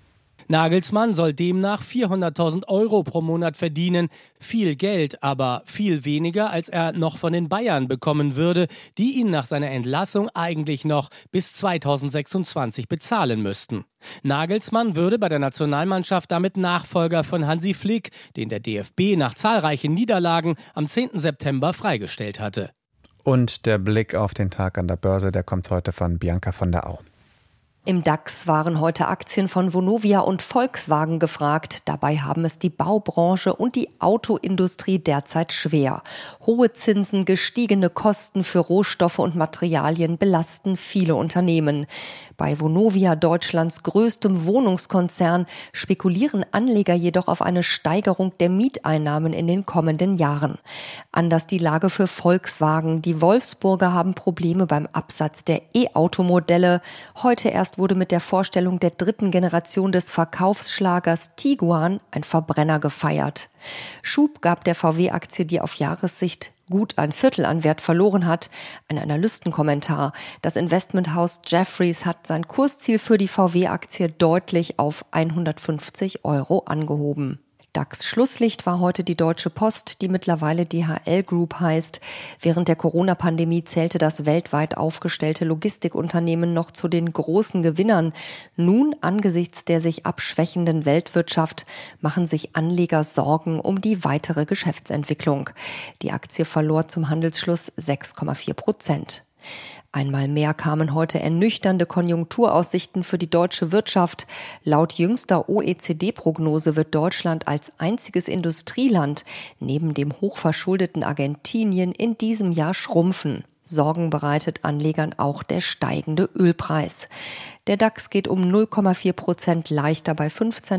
[SPEAKER 17] Nagelsmann soll demnach vierhunderttausend Euro pro Monat verdienen. Viel Geld, aber viel weniger, als er noch von den Bayern bekommen würde, die ihn nach seiner Entlassung eigentlich noch bis zweitausendsechsundzwanzig bezahlen müssten. Nagelsmann würde bei der Nationalmannschaft damit Nachfolger von Hansi Flick, den der D F B nach zahlreichen Niederlagen am zehnten September freigestellt hatte.
[SPEAKER 2] Und der Blick auf den Tag an der Börse, der kommt heute von Bianca von der Au.
[SPEAKER 18] Im DAX waren heute Aktien von Vonovia und Volkswagen gefragt. Dabei haben es die Baubranche und die Autoindustrie derzeit schwer. Hohe Zinsen, gestiegene Kosten für Rohstoffe und Materialien belasten viele Unternehmen. Bei Vonovia, Deutschlands größtem Wohnungskonzern, spekulieren Anleger jedoch auf eine Steigerung der Mieteinnahmen in den kommenden Jahren. Anders die Lage für Volkswagen. Die Wolfsburger haben Probleme beim Absatz der E-Automodelle. Heute erst wurde mit der Vorstellung der dritten Generation des Verkaufsschlagers Tiguan ein Verbrenner gefeiert. Schub gab der V W-Aktie, die auf Jahressicht gut ein Viertel an Wert verloren hat, ein Analystenkommentar. Das Investmenthaus Jefferies hat sein Kursziel für die V W-Aktie deutlich auf hundertfünfzig Euro angehoben. DAX-Schlusslicht war heute die Deutsche Post, die mittlerweile D H L Group heißt. Während der Corona-Pandemie zählte das weltweit aufgestellte Logistikunternehmen noch zu den großen Gewinnern. Nun, angesichts der sich abschwächenden Weltwirtschaft, machen sich Anleger Sorgen um die weitere Geschäftsentwicklung. Die Aktie verlor zum Handelsschluss sechs Komma vier Prozent. Einmal mehr kamen heute ernüchternde Konjunkturaussichten für die deutsche Wirtschaft. Laut jüngster O E C D-Prognose wird Deutschland als einziges Industrieland neben dem hochverschuldeten Argentinien in diesem Jahr schrumpfen. Sorgen bereitet Anlegern auch der steigende Ölpreis. Der DAX geht um null Komma vier Prozent leichter bei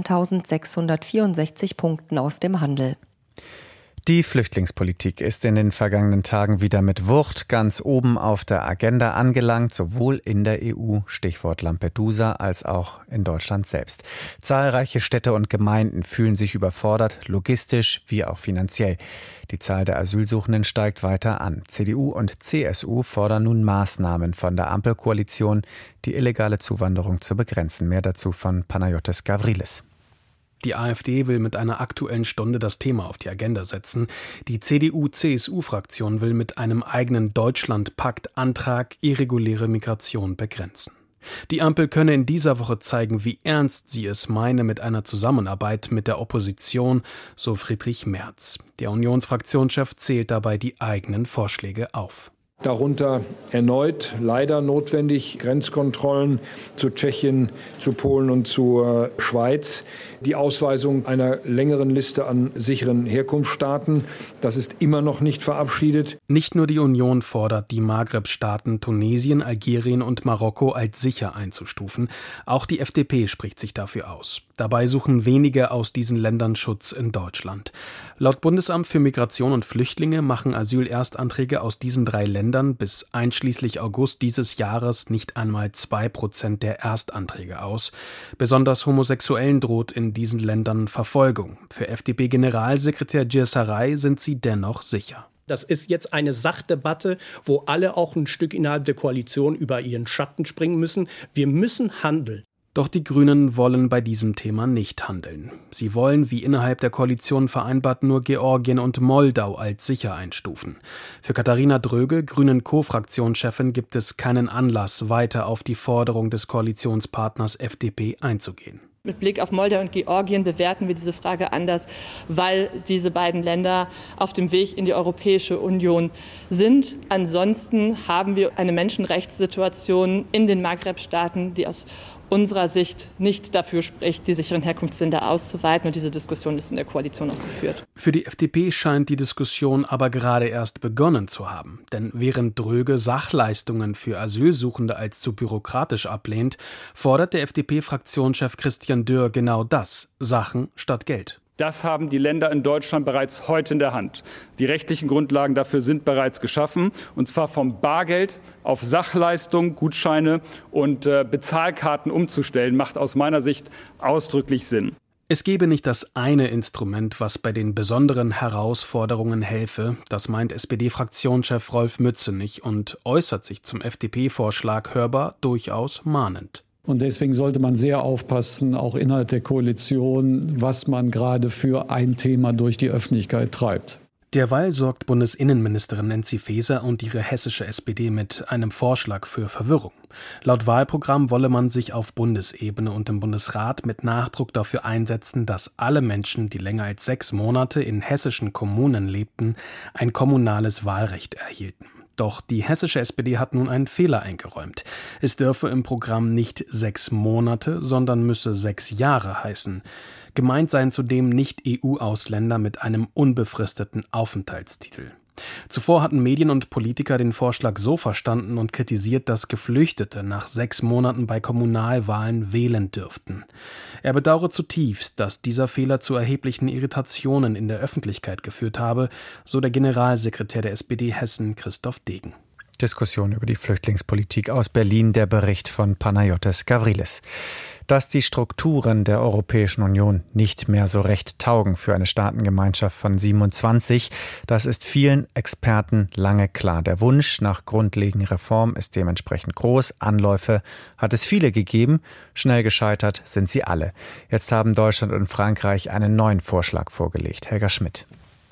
[SPEAKER 18] fünfzehntausendsechshundertvierundsechzig Punkten aus dem Handel.
[SPEAKER 2] Die Flüchtlingspolitik ist in den vergangenen Tagen wieder mit Wucht ganz oben auf der Agenda angelangt, sowohl in der E U, Stichwort Lampedusa, als auch in Deutschland selbst. Zahlreiche Städte und Gemeinden fühlen sich überfordert, logistisch wie auch finanziell. Die Zahl der Asylsuchenden steigt weiter an. C D U und C S U fordern nun Maßnahmen von der Ampelkoalition, die illegale Zuwanderung zu begrenzen. Mehr dazu von Panayotis Gavrilis.
[SPEAKER 19] Die AfD will mit einer Aktuellen Stunde das Thema auf die Agenda setzen. Die C D U-C S U-Fraktion will mit einem eigenen Deutschland-Pakt-Antrag irreguläre Migration begrenzen. Die Ampel könne in dieser Woche zeigen, wie ernst sie es meine mit einer Zusammenarbeit mit der Opposition, so Friedrich Merz. Der Unionsfraktionschef zählt dabei die eigenen Vorschläge auf.
[SPEAKER 20] Darunter erneut leider notwendig Grenzkontrollen zu Tschechien, zu Polen und zur Schweiz. Die Ausweisung einer längeren Liste an sicheren Herkunftsstaaten, das ist immer noch nicht verabschiedet.
[SPEAKER 19] Nicht nur die Union fordert, die Maghreb-Staaten Tunesien, Algerien und Marokko als sicher einzustufen. Auch die F D P spricht sich dafür aus. Dabei suchen wenige aus diesen Ländern Schutz in Deutschland. Laut Bundesamt für Migration und Flüchtlinge machen Asylerstanträge aus diesen drei Ländern bis einschließlich August dieses Jahres nicht einmal zwei Prozent der Erstanträge aus. Besonders Homosexuellen droht in diesen Ländern Verfolgung. Für F D P-Generalsekretär Giersaray sind sie dennoch sicher.
[SPEAKER 21] Das ist jetzt eine Sachdebatte, wo alle auch ein Stück innerhalb der Koalition über ihren Schatten springen müssen. Wir müssen handeln.
[SPEAKER 19] Doch die Grünen wollen bei diesem Thema nicht handeln. Sie wollen, wie innerhalb der Koalition vereinbart, nur Georgien und Moldau als sicher einstufen. Für Katharina Dröge, Grünen Co-Fraktionschefin, gibt es keinen Anlass, weiter auf die Forderung des Koalitionspartners F D P einzugehen.
[SPEAKER 10] Mit Blick auf Moldau und Georgien bewerten wir diese Frage anders, weil diese beiden Länder auf dem Weg in die Europäische Union sind. Ansonsten haben wir eine Menschenrechtssituation in den Maghreb-Staaten, die aus unserer Sicht nicht dafür spricht, die sicheren Herkunftsländer auszuweiten. Und diese Diskussion ist in der Koalition auch geführt.
[SPEAKER 19] Für die F D P scheint die Diskussion aber gerade erst begonnen zu haben. Denn während Dröge Sachleistungen für Asylsuchende als zu bürokratisch ablehnt, fordert der F D P-Fraktionschef Christian Dürr genau das: Sachen statt Geld.
[SPEAKER 22] Das haben die Länder in Deutschland bereits heute in der Hand. Die rechtlichen Grundlagen dafür sind bereits geschaffen, und zwar vom Bargeld auf Sachleistungen, Gutscheine und äh, Bezahlkarten umzustellen, macht aus meiner Sicht ausdrücklich Sinn.
[SPEAKER 19] Es gebe nicht das eine Instrument, was bei den besonderen Herausforderungen helfe. Das meint S P D-Fraktionschef Rolf Mützenich und äußert sich zum F D P-Vorschlag hörbar durchaus mahnend.
[SPEAKER 1] Und deswegen sollte man sehr aufpassen, auch innerhalb der Koalition, was man gerade für ein Thema durch die Öffentlichkeit treibt.
[SPEAKER 19] Derweil sorgt Bundesinnenministerin Nancy Faeser und ihre hessische S P D mit einem Vorschlag für Verwirrung. Laut Wahlprogramm wolle man sich auf Bundesebene und im Bundesrat mit Nachdruck dafür einsetzen, dass alle Menschen, die länger als sechs Monate in hessischen Kommunen lebten, ein kommunales Wahlrecht erhielten. Doch die hessische S P D hat nun einen Fehler eingeräumt. Es dürfe im Programm nicht sechs Monate, sondern müsse sechs Jahre heißen. Gemeint seien zudem Nicht-E U-Ausländer mit einem unbefristeten Aufenthaltstitel. Zuvor hatten Medien und Politiker den Vorschlag so verstanden und kritisiert, dass Geflüchtete nach sechs Monaten bei Kommunalwahlen wählen dürften. Er bedauere zutiefst, dass dieser Fehler zu erheblichen Irritationen in der Öffentlichkeit geführt habe, so der Generalsekretär der S P D Hessen Christoph Degen.
[SPEAKER 2] Diskussion über die Flüchtlingspolitik aus Berlin, der Bericht von Panayotis Gavrilis. Dass die Strukturen der Europäischen Union nicht mehr so recht taugen für eine Staatengemeinschaft von siebenundzwanzig, das ist vielen Experten lange klar. Der Wunsch nach grundlegenden Reformen ist dementsprechend groß. Anläufe hat es viele gegeben. Schnell gescheitert sind sie alle. Jetzt haben Deutschland und Frankreich einen neuen Vorschlag vorgelegt. Helga Schmidt.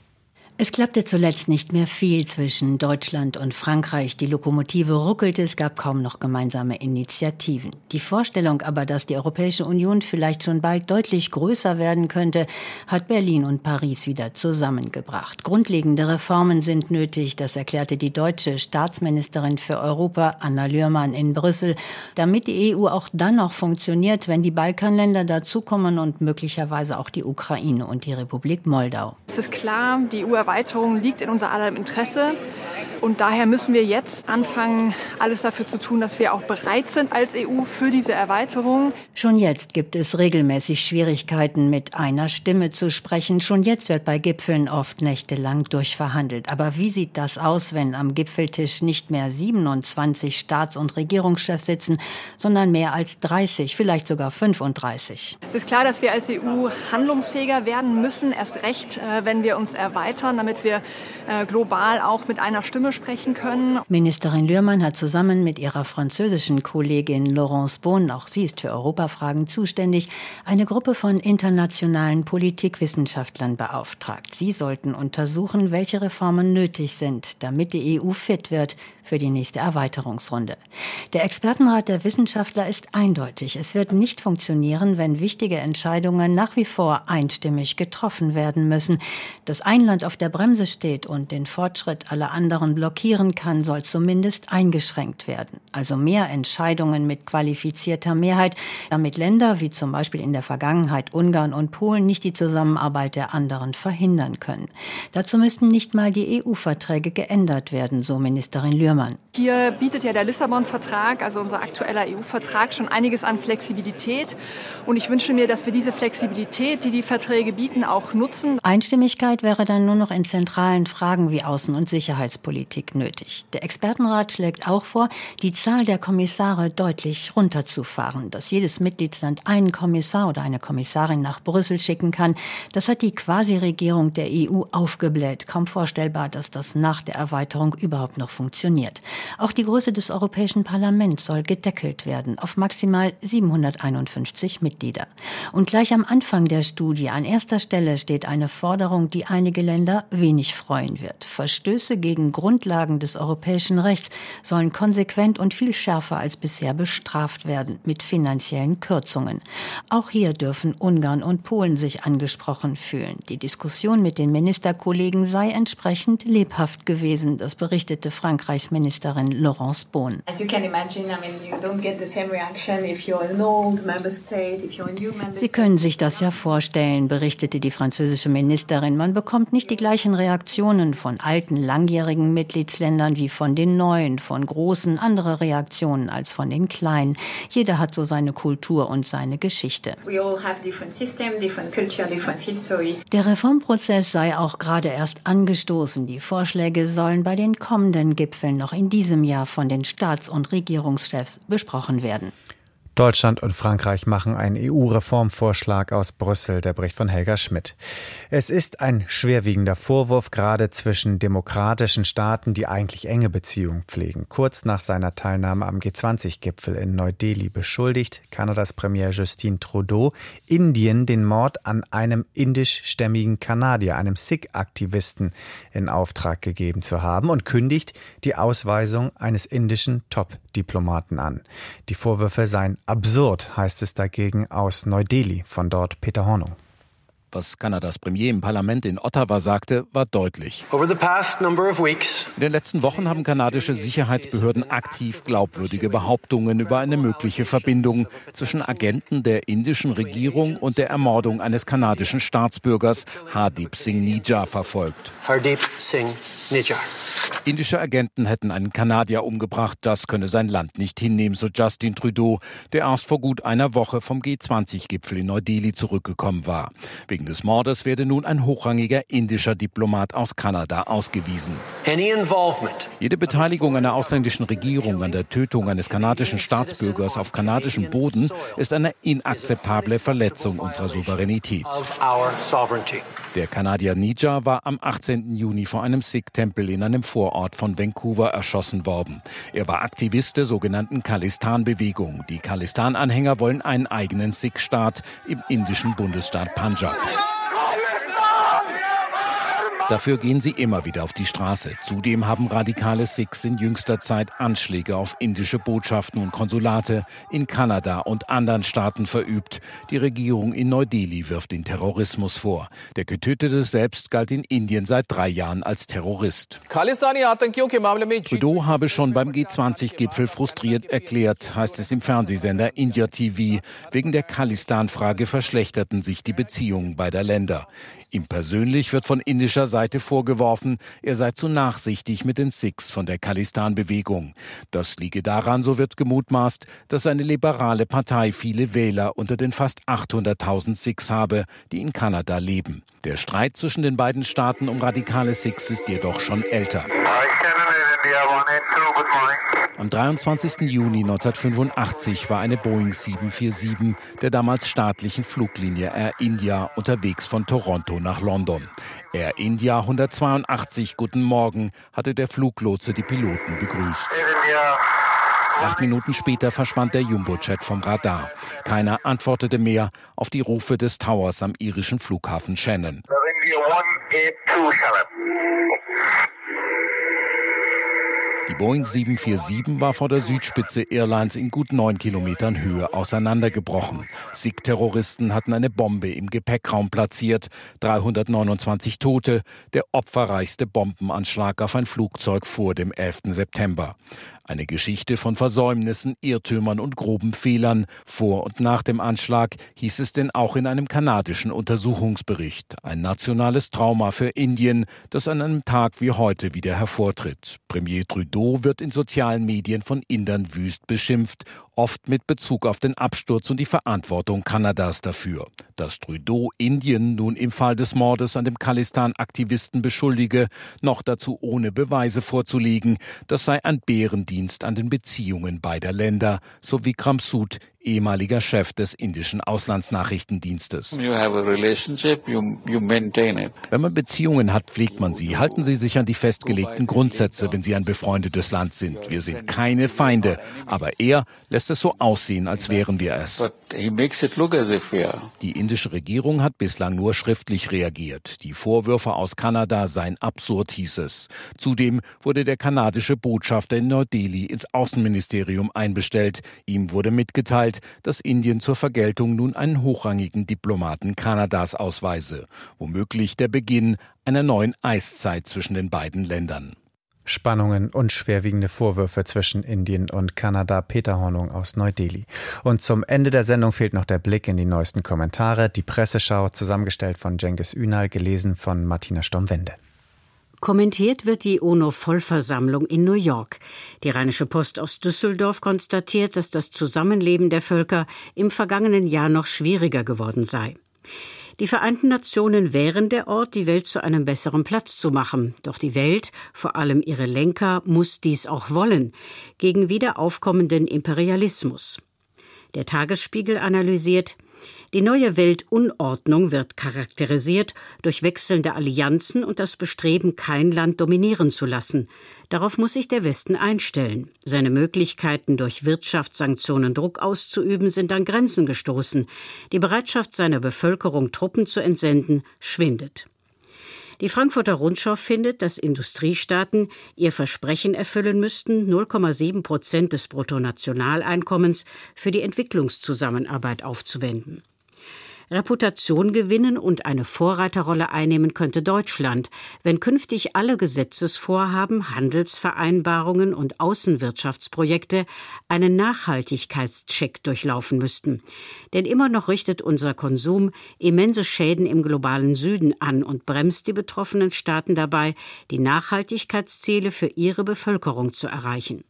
[SPEAKER 3] Es klappte zuletzt nicht mehr viel zwischen Deutschland und Frankreich. Die Lokomotive ruckelte, es gab kaum noch gemeinsame Initiativen. Die Vorstellung aber, dass die Europäische Union vielleicht schon bald deutlich größer werden könnte, hat Berlin und Paris wieder zusammengebracht. Grundlegende Reformen sind nötig, das erklärte die deutsche Staatsministerin für Europa, Anna Lührmann, in Brüssel, damit die E U auch dann noch funktioniert, wenn die Balkanländer dazukommen und möglicherweise auch die Ukraine und die Republik Moldau.
[SPEAKER 23] Es ist klar, die E U-Erweiterung liegt in unser aller Interesse. Und daher müssen wir jetzt anfangen, alles dafür zu tun, dass wir auch bereit sind als E U für diese Erweiterung.
[SPEAKER 3] Schon jetzt gibt es regelmäßig Schwierigkeiten, mit einer Stimme zu sprechen. Schon jetzt wird bei Gipfeln oft nächtelang durchverhandelt. Aber wie sieht das aus, wenn am Gipfeltisch nicht mehr siebenundzwanzig Staats- und Regierungschefs sitzen, sondern mehr als dreißig, vielleicht sogar fünfunddreißig?
[SPEAKER 23] Es ist klar, dass wir als E U handlungsfähiger werden müssen, erst recht, wenn wir uns erweitern, damit wir global auch mit einer Stimme sprechen können.
[SPEAKER 3] Ministerin Lührmann hat zusammen mit ihrer französischen Kollegin Laurence Boone, auch sie ist für Europafragen zuständig, eine Gruppe von internationalen Politikwissenschaftlern beauftragt. Sie sollten untersuchen, welche Reformen nötig sind, damit die E U fit wird für die nächste Erweiterungsrunde. Der Expertenrat der Wissenschaftler ist eindeutig. Es wird nicht funktionieren, wenn wichtige Entscheidungen nach wie vor einstimmig getroffen werden müssen. Dass ein Land auf der Bremse steht und den Fortschritt aller anderen blockieren kann, soll zumindest eingeschränkt werden. Also mehr Entscheidungen mit qualifizierter Mehrheit, damit Länder wie zum Beispiel in der Vergangenheit Ungarn und Polen nicht die Zusammenarbeit der anderen verhindern können. Dazu müssten nicht mal die E U-Verträge geändert werden, so Ministerin Lührmann.
[SPEAKER 23] Hier bietet ja der Lissabon-Vertrag, also unser aktueller E U-Vertrag, schon einiges an Flexibilität. Und ich wünsche mir, dass wir diese Flexibilität, die die Verträge bieten, auch nutzen.
[SPEAKER 3] Einstimmigkeit wäre dann nur noch in zentralen Fragen wie Außen- und Sicherheitspolitik nötig. Der Expertenrat schlägt auch vor, die Zahl der Kommissare deutlich runterzufahren, dass jedes Mitgliedsland einen Kommissar oder eine Kommissarin nach Brüssel schicken kann. Das hat die Quasi-Regierung der E U aufgebläht. Kaum vorstellbar, dass das nach der Erweiterung überhaupt noch funktioniert. Auch die Größe des Europäischen Parlaments soll gedeckelt werden auf maximal siebenhunderteinundfünfzig Mitglieder. Und gleich am Anfang der Studie an erster Stelle steht eine Forderung, die einige Länder wenig freuen wird. Verstöße gegen Grundlagen des europäischen Rechts sollen konsequent und viel schärfer als bisher bestraft werden mit finanziellen Kürzungen. Auch hier dürfen Ungarn und Polen sich angesprochen fühlen. Die Diskussion mit den Ministerkollegen sei entsprechend lebhaft gewesen, das berichtete Frankreichs Ministerin Laurence Boone. Sie können sich das ja vorstellen, berichtete die französische Ministerin. Man bekommt nicht die gleichen Reaktionen von alten, langjährigen Mitgliedsländern wie von den neuen, von großen, andere Reaktionen als von den kleinen. Jeder hat so seine Kultur und seine Geschichte. Der Reformprozess sei auch gerade erst angestoßen. Die Vorschläge sollen bei den kommenden Gipfeln noch in diesem Jahr von den Staats- und Regierungschefs besprochen werden.
[SPEAKER 2] Deutschland und Frankreich machen einen E U-Reformvorschlag aus Brüssel, der Bericht von Helga Schmidt. Es ist ein schwerwiegender Vorwurf, gerade zwischen demokratischen Staaten, die eigentlich enge Beziehungen pflegen. Kurz nach seiner Teilnahme am G zwanzig Gipfel in Neu-Delhi beschuldigt Kanadas Premier Justin Trudeau Indien, den Mord an einem indischstämmigen Kanadier, einem Sikh-Aktivisten, in Auftrag gegeben zu haben und kündigt die Ausweisung eines indischen Top-Diplomaten an. Die Vorwürfe seien absurd, heißt es dagegen aus Neu-Delhi, von dort Peter Hornung.
[SPEAKER 4] Was Kanadas Premier im Parlament in Ottawa sagte, war deutlich. In den letzten Wochen haben kanadische Sicherheitsbehörden aktiv glaubwürdige Behauptungen über eine mögliche Verbindung zwischen Agenten der indischen Regierung und der Ermordung eines kanadischen Staatsbürgers Hardeep Singh Nijjar verfolgt.
[SPEAKER 5] Hardeep Singh Nijjar.
[SPEAKER 4] Indische Agenten hätten einen Kanadier umgebracht, das könne sein Land nicht hinnehmen, so Justin Trudeau, der erst vor gut einer Woche vom G zwanzig Gipfel in Neu-Delhi zurückgekommen war. Wegen des Mordes werde nun ein hochrangiger indischer Diplomat aus Kanada ausgewiesen. Jede Beteiligung einer ausländischen Regierung an der Tötung eines kanadischen Staatsbürgers auf kanadischem Boden ist eine inakzeptable Verletzung unserer Souveränität. Der Kanadier Nijjar war am achtzehnten Juni vor einem Sikh-Tempel in einem Vorort von Vancouver erschossen worden. Er war Aktivist der sogenannten Khalistan-Bewegung. Die Khalistan-Anhänger wollen einen eigenen Sikh-Staat im indischen Bundesstaat Punjab. Dafür gehen sie immer wieder auf die Straße. Zudem haben radikale Sikhs in jüngster Zeit Anschläge auf indische Botschaften und Konsulate in Kanada und anderen Staaten verübt. Die Regierung in Neu-Delhi wirft den Terrorismus vor. Der Getötete selbst galt in Indien seit drei Jahren als Terrorist. Trudeau habe schon beim G zwanzig Gipfel frustriert erklärt, heißt es im Fernsehsender India T V. Wegen der Khalistan-Frage verschlechterten sich die Beziehungen beider Länder. Ihm persönlich wird von indischer Seite vorgeworfen, er sei zu nachsichtig mit den Sikhs von der Khalistan-Bewegung. Das liege daran, so wird gemutmaßt, dass seine liberale Partei viele Wähler unter den fast achthunderttausend Sikhs habe, die in Kanada leben. Der Streit zwischen den beiden Staaten um radikale Sikhs ist jedoch schon älter. Am dreiundzwanzigsten Juni neunzehnhundertfünfundachtzig war eine Boeing sieben vier sieben der damals staatlichen Fluglinie Air India unterwegs von Toronto nach London. Air India hundertzweiundachtzig, guten Morgen, hatte der Fluglotse die Piloten begrüßt. Acht Minuten später verschwand der Jumbojet vom Radar. Keiner antwortete mehr auf die Rufe des Towers am irischen Flughafen Shannon. Die Boeing sieben vier sieben war vor der Südspitze Airlines in gut neun Kilometern Höhe auseinandergebrochen. Sikh-Terroristen hatten eine Bombe im Gepäckraum platziert. dreihundertneunundzwanzig Tote, der opferreichste Bombenanschlag auf ein Flugzeug vor dem elften September. Eine Geschichte von Versäumnissen, Irrtümern und groben Fehlern. Vor und nach dem Anschlag hieß es denn auch in einem kanadischen Untersuchungsbericht. Ein nationales Trauma für Indien, das an einem Tag wie heute wieder hervortritt. Premier Trudeau wird in sozialen Medien von Indern wüst beschimpft, oft mit Bezug auf den Absturz und die Verantwortung Kanadas dafür. Dass Trudeau Indien nun im Fall des Mordes an dem Khalistan-Aktivisten beschuldige, noch dazu ohne Beweise vorzulegen, das sei ein Bärendienst an den Beziehungen beider Länder, so wie Kram Sood, ehemaliger Chef des indischen Auslandsnachrichtendienstes.
[SPEAKER 5] You have a relationship, you, you maintain it.
[SPEAKER 4] Wenn man Beziehungen hat, pflegt man sie. Halten Sie sich an die festgelegten Grundsätze, wenn Sie ein befreundetes Land sind. Wir sind keine Feinde, aber er lässt es so aussehen, als wären wir es.
[SPEAKER 5] But he makes it look as if we are.
[SPEAKER 4] Die indische Regierung hat bislang nur schriftlich reagiert. Die Vorwürfe aus Kanada seien absurd, hieß es. Zudem wurde der kanadische Botschafter in Neu-Delhi ins Außenministerium einbestellt. Ihm wurde mitgeteilt, dass Indien zur Vergeltung nun einen hochrangigen Diplomaten Kanadas ausweise. Womöglich der Beginn einer neuen Eiszeit zwischen den beiden Ländern.
[SPEAKER 2] Spannungen und schwerwiegende Vorwürfe zwischen Indien und Kanada. Peter Hornung aus Neu-Delhi. Und zum Ende der Sendung fehlt noch der Blick in die neuesten Kommentare. Die Presseschau, zusammengestellt von Cengiz Ünal, gelesen von Martina Storm-Wende.
[SPEAKER 6] Kommentiert wird die UNO-Vollversammlung in New York. Die Rheinische Post aus Düsseldorf konstatiert, dass das Zusammenleben der Völker im vergangenen Jahr noch schwieriger geworden sei. Die Vereinten Nationen wären der Ort, die Welt zu einem besseren Platz zu machen. Doch die Welt, vor allem ihre Lenker, muss dies auch wollen, gegen wieder aufkommenden Imperialismus. Der Tagesspiegel analysiert: Die neue Weltunordnung wird charakterisiert durch wechselnde Allianzen und das Bestreben, kein Land dominieren zu lassen. Darauf muss sich der Westen einstellen. Seine Möglichkeiten, durch Wirtschaftssanktionen Druck auszuüben, sind an Grenzen gestoßen. Die Bereitschaft seiner Bevölkerung, Truppen zu entsenden, schwindet. Die Frankfurter Rundschau findet, dass Industriestaaten ihr Versprechen erfüllen müssten, null Komma sieben Prozent des Bruttonationaleinkommens für die Entwicklungszusammenarbeit aufzuwenden. Reputation gewinnen und eine Vorreiterrolle einnehmen könnte Deutschland, wenn künftig alle Gesetzesvorhaben, Handelsvereinbarungen und Außenwirtschaftsprojekte einen Nachhaltigkeitscheck durchlaufen müssten. Denn immer noch richtet unser Konsum immense Schäden im globalen Süden an und bremst die betroffenen Staaten dabei, die Nachhaltigkeitsziele für ihre Bevölkerung zu erreichen.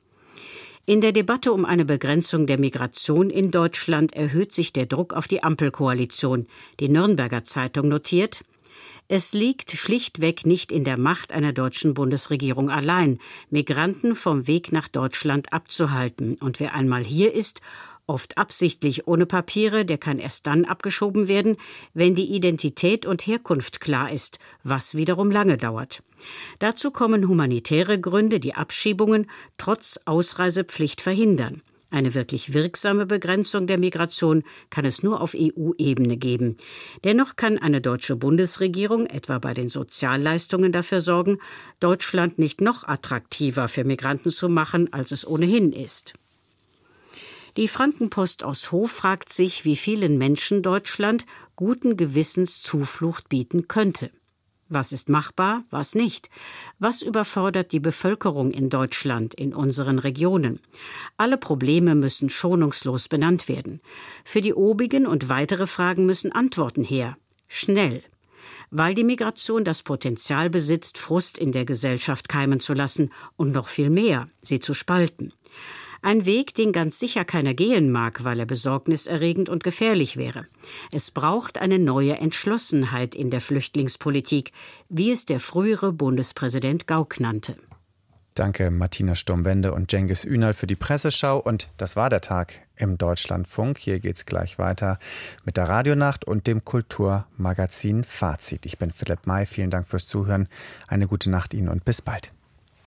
[SPEAKER 6] In der Debatte um eine Begrenzung der Migration in Deutschland erhöht sich der Druck auf die Ampelkoalition. Die Nürnberger Zeitung notiert: Es liegt schlichtweg nicht in der Macht einer deutschen Bundesregierung allein, Migranten vom Weg nach Deutschland abzuhalten. Und wer einmal hier ist, oft absichtlich ohne Papiere, der kann erst dann abgeschoben werden, wenn die Identität und Herkunft klar ist, was wiederum lange dauert. Dazu kommen humanitäre Gründe, die Abschiebungen trotz Ausreisepflicht verhindern. Eine wirklich wirksame Begrenzung der Migration kann es nur auf E U-Ebene geben. Dennoch kann eine deutsche Bundesregierung etwa bei den Sozialleistungen dafür sorgen, Deutschland nicht noch attraktiver für Migranten zu machen, als es ohnehin ist. Die Frankenpost aus Hof fragt sich, wie vielen Menschen Deutschland guten Gewissens Zuflucht bieten könnte. Was ist machbar, was nicht? Was überfordert die Bevölkerung in Deutschland, in unseren Regionen? Alle Probleme müssen schonungslos benannt werden. Für die obigen und weitere Fragen müssen Antworten her. Schnell. Weil die Migration das Potenzial besitzt, Frust in der Gesellschaft keimen zu lassen und noch viel mehr, sie zu spalten. Ein Weg, den ganz sicher keiner gehen mag, weil er besorgniserregend und gefährlich wäre. Es braucht eine neue Entschlossenheit in der Flüchtlingspolitik, wie es der frühere Bundespräsident Gauck nannte.
[SPEAKER 2] Danke Martina Sturmwende und Cengiz Ünal für die Presseschau. Und das war der Tag im Deutschlandfunk. Hier geht's gleich weiter mit der Radionacht und dem Kulturmagazin Fazit. Ich bin Philipp May. Vielen Dank fürs Zuhören. Eine gute Nacht Ihnen und bis bald.